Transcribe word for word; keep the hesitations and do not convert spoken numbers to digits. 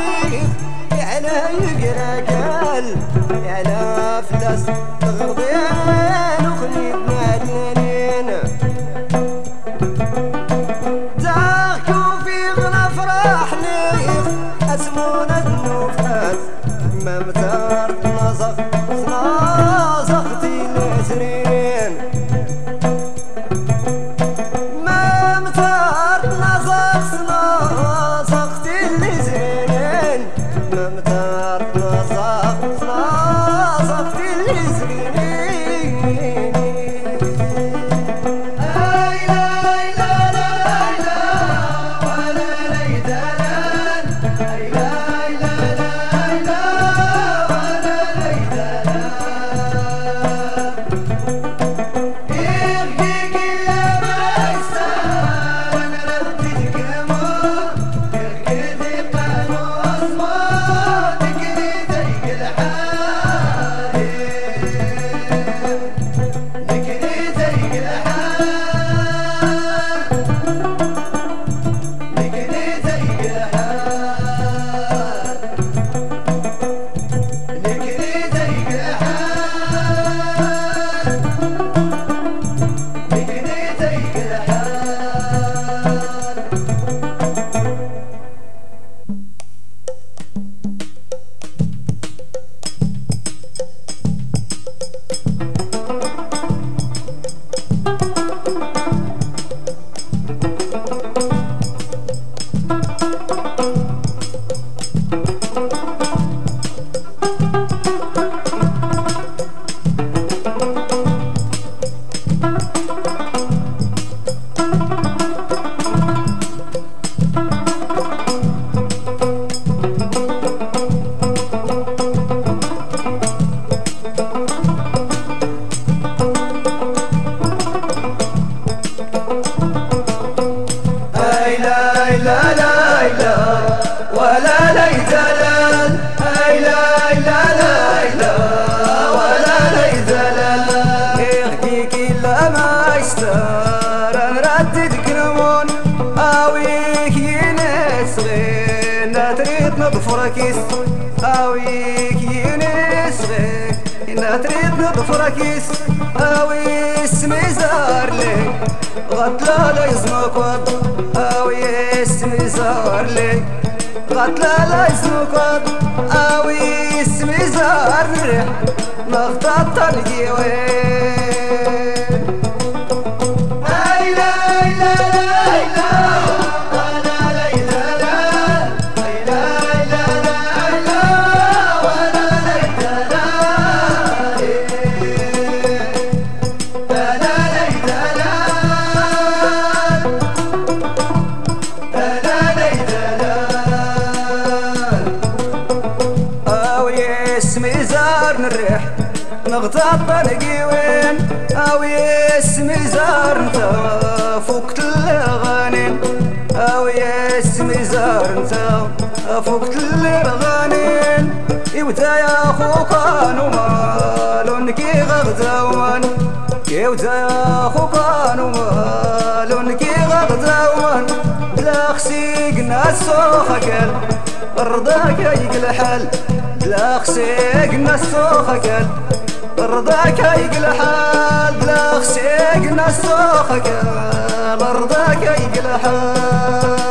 تاريخ على يقرا قال على فلاس غرضين وخليتنا عدنانين ضحكوا في غلا فرح ليخ اسمونا النوفات ما متارت نزخ نزختي العشرين ما متارت نزخ نزختي العشرين ما متارت نزخ نزختي العشرين اي لا لا لا لا ولا ليدلان اي لا لا لا لا ولا ليدلان يهديك يا ما يستاهل انا رديك امور يرقدي قانون صوتك ليديك الحال لك ليديك الحال لك ليديك الحال لك ليديك الحال لك ليديك الحال اي لا لا لا لا ولا ليدلال اي لا لا لا لا ولا ليدلال يهديك الا ما يستار نرددك نمون اويك ينس غير تريد نظفركيس اويك ينس غير تريد نظفركيس اوي اسمي زار لي غطلا لا يزنك وض اوي اسمي زار لي غطلا لا يزنك وض اوي اسمي زار ريح مغطط الجيوين اي لا لا لا لا ولا ليدلال اي لا لا لا لا ولا ليدلال لا لا ليدلال لا ليدلال اوي اسمي زار نريح نغطط الجيوين اوي اسمي زار انت فوقت الاغاني اوي اسمي زار انت فوقت الاغاني يوتا يا خوك انو مالو نكي غغداوان يوتا يا خوك انو مالو نكي غغداوان بلا خسيق ناس سوخكل رضاك يق الحال بلا خسيق ناس سوخكل رضاك يق الحال بلا خسيق ناس سوخكل رضاك يق الحال